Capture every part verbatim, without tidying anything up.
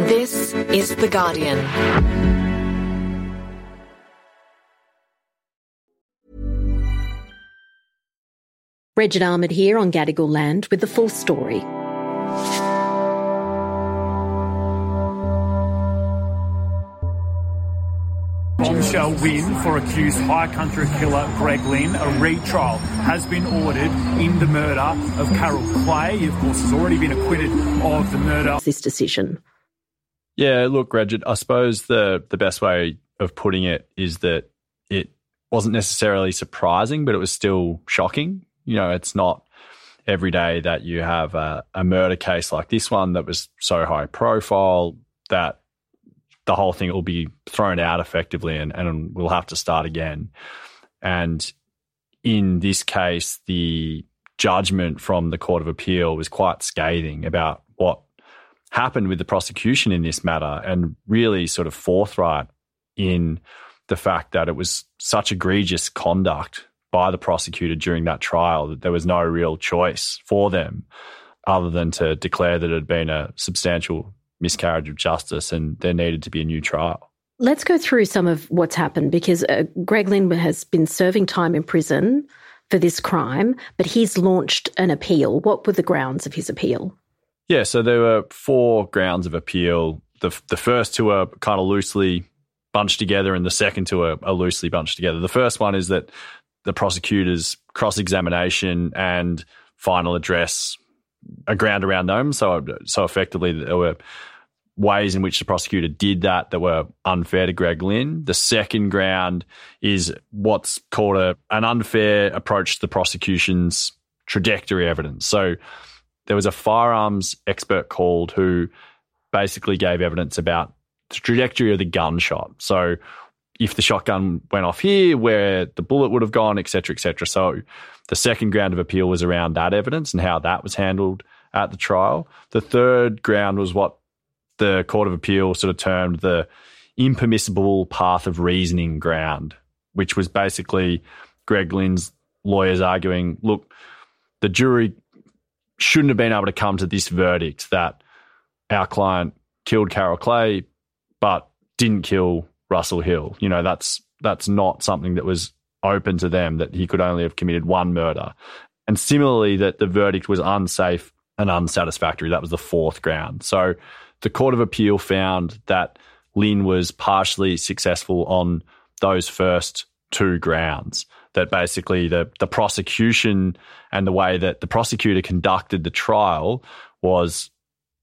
This is The Guardian. Bridget Ahmed here on Gadigal Land with the full story. Bombshell win for accused High Country killer Greg Lynn. A retrial has been ordered in the murder of Carol Clay. He, of course, has already been acquitted of the murder. This decision. Yeah, look, Bridget, I suppose the, the best way of putting it is that it wasn't necessarily surprising, but it was still shocking. You know, it's not every day that you have a, a murder case like this one that was so high profile that the whole thing will be thrown out effectively and, and we'll have to start again. And in this case, the judgment from the Court of Appeal was quite scathing about what happened with the prosecution in this matter and really sort of forthright in the fact that it was such egregious conduct by the prosecutor during that trial that there was no real choice for them other than to declare that it had been a substantial miscarriage of justice and there needed to be a new trial. Let's go through some of what's happened because uh, Greg Lynn has been serving time in prison for this crime, but he's launched an appeal. What were the grounds of his appeal? Yeah, so there were four grounds of appeal. The the first two are kind of loosely bunched together and the second two are, are loosely bunched together. The first one is that the prosecutor's cross-examination and final address are ground around them. So, so effectively there were ways in which the prosecutor did that that were unfair to Greg Lynn. The second ground is what's called a, an unfair approach to the prosecution's trajectory evidence. So there was a firearms expert called who basically gave evidence about the trajectory of the gunshot. So if the shotgun went off here, where the bullet would have gone, et cetera, et cetera. So the second ground of appeal was around that evidence and how that was handled at the trial. The third ground was what the Court of Appeal sort of termed the impermissible path of reasoning ground, which was basically Greg Lynn's lawyers arguing, look, the jury shouldn't have been able to come to this verdict that our client killed Carol Clay but didn't kill Russell Hill. You know, that's that's not something that was open to them, that he could only have committed one murder. And similarly, that the verdict was unsafe and unsatisfactory. That was the fourth ground. So the Court of Appeal found that Lynn was partially successful on those first two grounds, that basically the, the prosecution and the way that the prosecutor conducted the trial was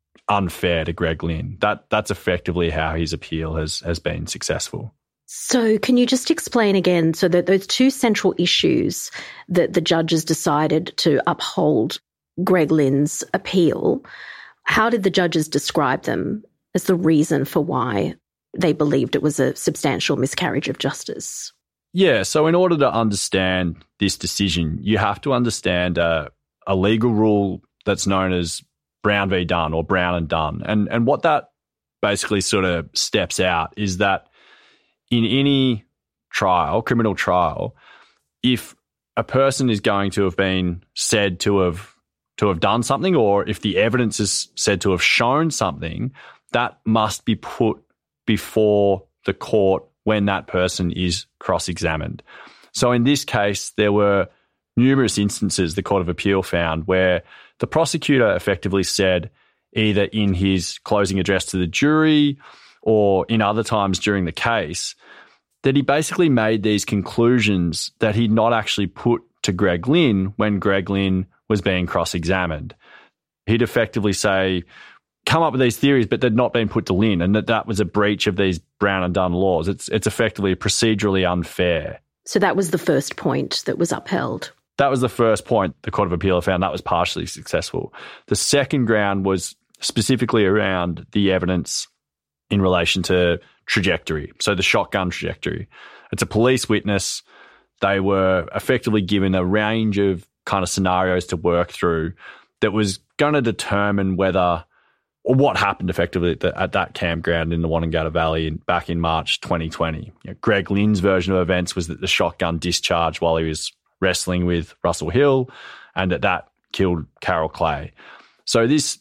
unfair to Greg Lynn. That that's effectively how his appeal has has been successful. So can you just explain again, so that those two central issues that the judges decided to uphold Greg Lynn's appeal, how did the judges describe them as the reason for why they believed it was a substantial miscarriage of justice? Yeah, so in order to understand this decision, you have to understand a, a legal rule that's known as Brown v. Dunn or Brown and Dunn. And, and what that basically sort of steps out is that in any trial, criminal trial, if a person is going to have been said to have to have done something, or if the evidence is said to have shown something, that must be put before the court when that person is cross-examined. So in this case, there were numerous instances the Court of Appeal found where the prosecutor effectively said, either in his closing address to the jury or in other times during the case, that he basically made these conclusions that he'd not actually put to Greg Lynn when Greg Lynn was being cross-examined. He'd effectively say, come up with these theories, but they'd not been put to Lynn, and that that was a breach of these Brown and Dunn laws. It's it's effectively procedurally unfair. So that was the first point that was upheld. That was the first point the Court of Appeal found. That was partially successful. The second ground was specifically around the evidence in relation to trajectory, so the shotgun trajectory. It's a police witness. They were effectively given a range of kind of scenarios to work through that was going to determine whether or what happened effectively at, the, at that campground in the Wonnangatta Valley in, back in March twenty twenty. You know, Greg Lynn's version of events was that the shotgun discharged while he was wrestling with Russell Hill and that that killed Carol Clay. So this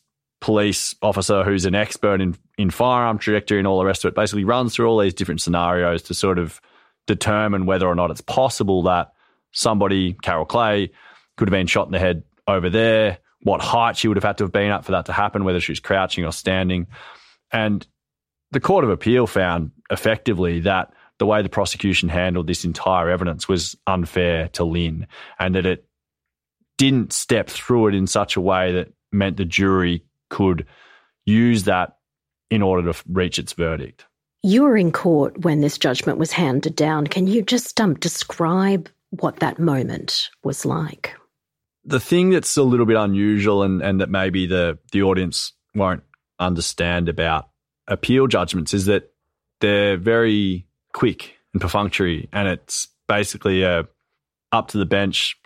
police officer who's an expert in, in firearm trajectory and all the rest of it, basically runs through all these different scenarios to sort of determine whether or not it's possible that somebody, Carol Clay, could have been shot in the head over there, what height she would have had to have been at for that to happen, whether she was crouching or standing. And the Court of Appeal found effectively that the way the prosecution handled this entire evidence was unfair to Lynn, and that it didn't step through it in such a way that meant the jury could use that in order to reach its verdict. You were in court when this judgment was handed down. Can you just um, describe what that moment was like? The thing that's a little bit unusual and, and that maybe the, the audience won't understand about appeal judgments is that they're very quick and perfunctory, and it's basically a up to the bench,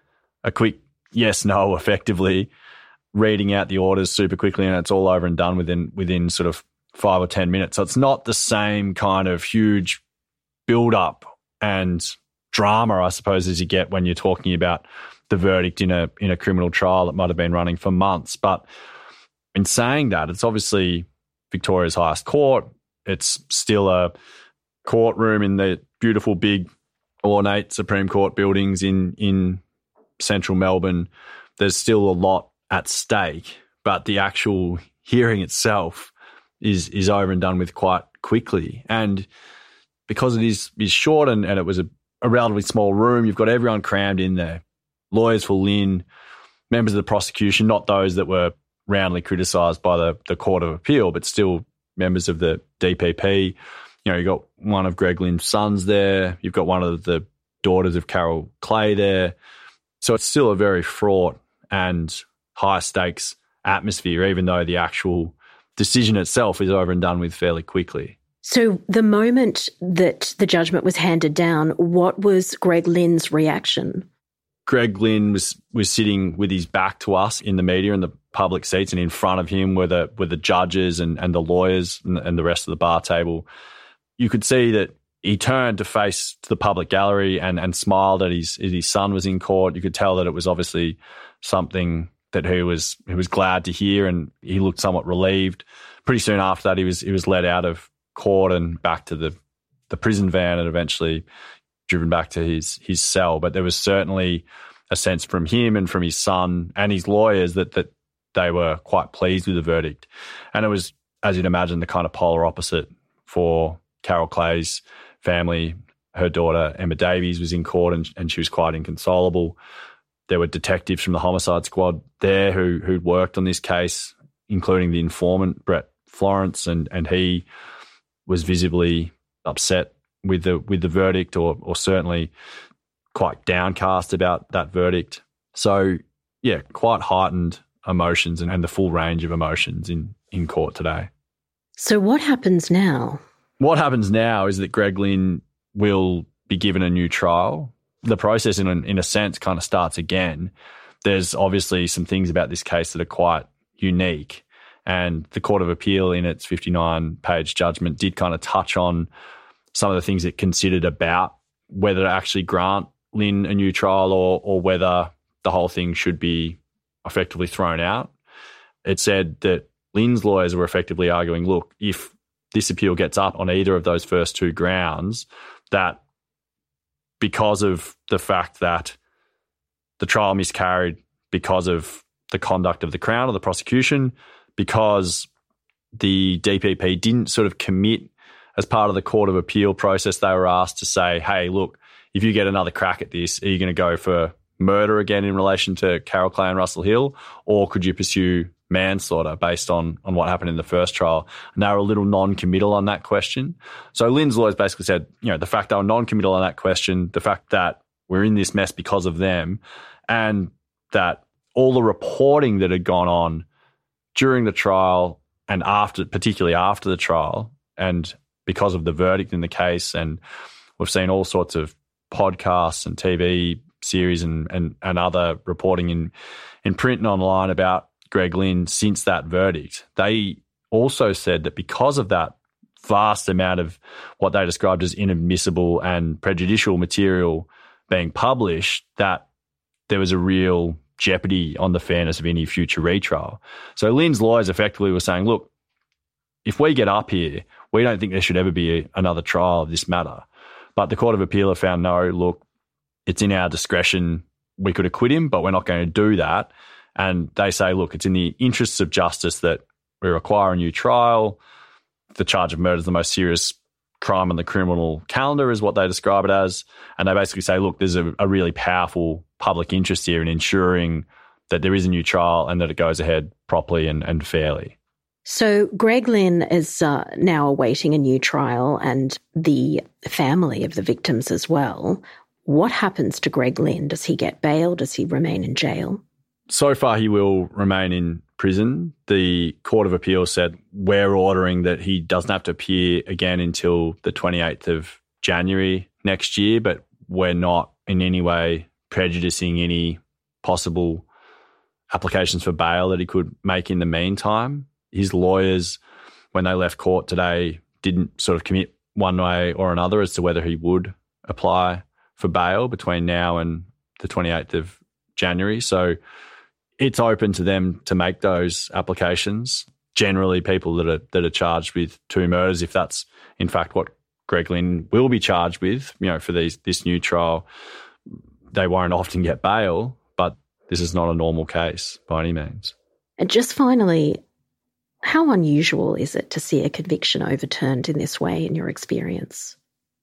a quick yes, no, effectively, reading out the orders super quickly, and it's all over and done within within sort of five or ten minutes. So it's not the same kind of huge build-up and drama, I suppose, as you get when you're talking about the verdict in a in a criminal trial that might have been running for months. But in saying that, it's obviously Victoria's highest court. It's still a courtroom in the beautiful, big, ornate Supreme Court buildings in in central Melbourne. There's still a lot at stake, but the actual hearing itself is is over and done with quite quickly. And because it is is short and, and it was a, a relatively small room, you've got everyone crammed in there. Lawyers for Lynn, members of the prosecution, not those that were roundly criticised by the, the Court of Appeal, but still members of the D P P. You know, you've got one of Greg Lynn's sons there. You've got one of the daughters of Carol Clay there. So it's still a very fraught and high-stakes atmosphere, even though the actual decision itself is over and done with fairly quickly. So the moment that the judgment was handed down, what was Greg Lynn's reaction? Greg Lynn was was sitting with his back to us in the media in the public seats, and in front of him were the were the judges and, and the lawyers and, and the rest of the bar table. You could see that he turned to face to the public gallery and, and smiled at his his son was in court. You could tell that it was obviously something that he was he was glad to hear, and he looked somewhat relieved. Pretty soon after that, he was he was led out of court and back to the the prison van, and eventually driven back to his his cell. But there was certainly a sense from him and from his son and his lawyers that that they were quite pleased with the verdict. And it was, as you'd imagine, the kind of polar opposite for Carol Clay's family. Her daughter, Emma Davies, was in court and, and she was quite inconsolable. There were detectives from the homicide squad there who who'd worked on this case, including the informant, Brett Florence, and and he was visibly upset with the with the verdict, or or certainly quite downcast about that verdict. So, yeah, quite heightened emotions and, and the full range of emotions in, in court today. So what happens now? What happens now is that Greg Lynn will be given a new trial. The process, in a, in a sense, kind of starts again. There's obviously some things about this case that are quite unique, and the Court of Appeal in its fifty-nine page judgment did kind of touch on some of the things it considered about whether to actually grant Lynn a new trial or or whether the whole thing should be effectively thrown out. It said that Lynn's lawyers were effectively arguing, look, if this appeal gets up on either of those first two grounds, that because of the fact that the trial miscarried because of the conduct of the Crown or the prosecution, because the D P P didn't sort of commit as part of the Court of Appeal process, they were asked to say, hey, look, if you get another crack at this, are you going to go for murder again in relation to Carol Clay and Russell Hill, or could you pursue manslaughter based on, on what happened in the first trial? And they were a little non-committal on that question. So Lynn's lawyers basically said, you know, the fact they were non-committal on that question, the fact that we're in this mess because of them, and that all the reporting that had gone on during the trial and after, particularly after the trial, and because of the verdict in the case, and we've seen all sorts of podcasts and T V series and, and, and other reporting in, in print and online about Greg Lynn since that verdict. They also said that because of that vast amount of what they described as inadmissible and prejudicial material being published, that there was a real jeopardy on the fairness of any future retrial. So Lynn's lawyers effectively were saying, look, if we get up here, we don't think there should ever be a, another trial of this matter. But the Court of Appeal have found, no, look, it's in our discretion. We could acquit him, but we're not going to do that. And they say, look, it's in the interests of justice that we require a new trial. The charge of murder is the most serious crime on the criminal calendar, is what they describe it as. And they basically say, look, there's a, a really powerful public interest here in ensuring that there is a new trial and that it goes ahead properly and, and fairly. So Greg Lynn is uh, now awaiting a new trial, and the family of the victims as well. What happens to Greg Lynn? Does he get bail? Does he remain in jail? So far, he will remain in prison. The Court of Appeal said we're ordering that he doesn't have to appear again until the twenty-eighth of January next year, but we're not in any way prejudicing any possible applications for bail that he could make in the meantime. His lawyers, when they left court today, didn't sort of commit one way or another as to whether he would apply for bail between now and the twenty-eighth of January. So it's open to them to make those applications. Generally, people that are that are charged with two murders, if that's in fact what Greg Lynn will be charged with, you know, for these this new trial, they won't often get bail, but this is not a normal case by any means. And just finally, how unusual is it to see a conviction overturned in this way in your experience?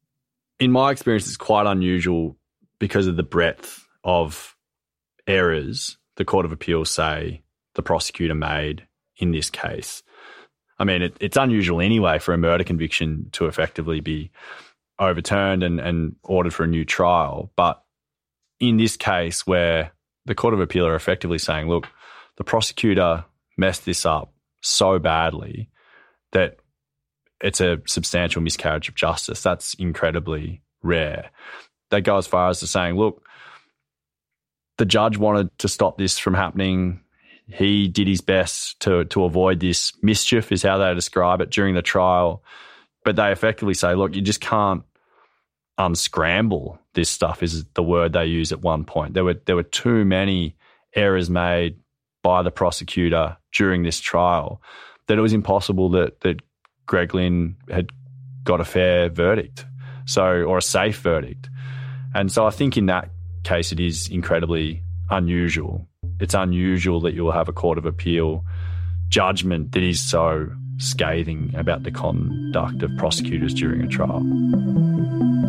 In my experience, it's quite unusual because of the breadth of errors the Court of Appeal say the prosecutor made in this case. I mean, it, it's unusual anyway for a murder conviction to effectively be overturned and, and ordered for a new trial. But in this case where the Court of Appeal are effectively saying, look, the prosecutor messed this up so badly that it's a substantial miscarriage of justice. That's incredibly rare. They go as far as to saying, look, the judge wanted to stop this from happening. He did his best to, to avoid this mischief, is how they describe it, during the trial. But they effectively say, look, you just can't unscramble this stuff, is the word they use at one point. There were there were too many errors made by the prosecutor during this trial that it was impossible that that Greg Lynn had got a fair verdict, so or a safe verdict. And so I think in that case it is incredibly unusual. It's unusual that you'll have a Court of Appeal judgment that is so scathing about the conduct of prosecutors during a trial.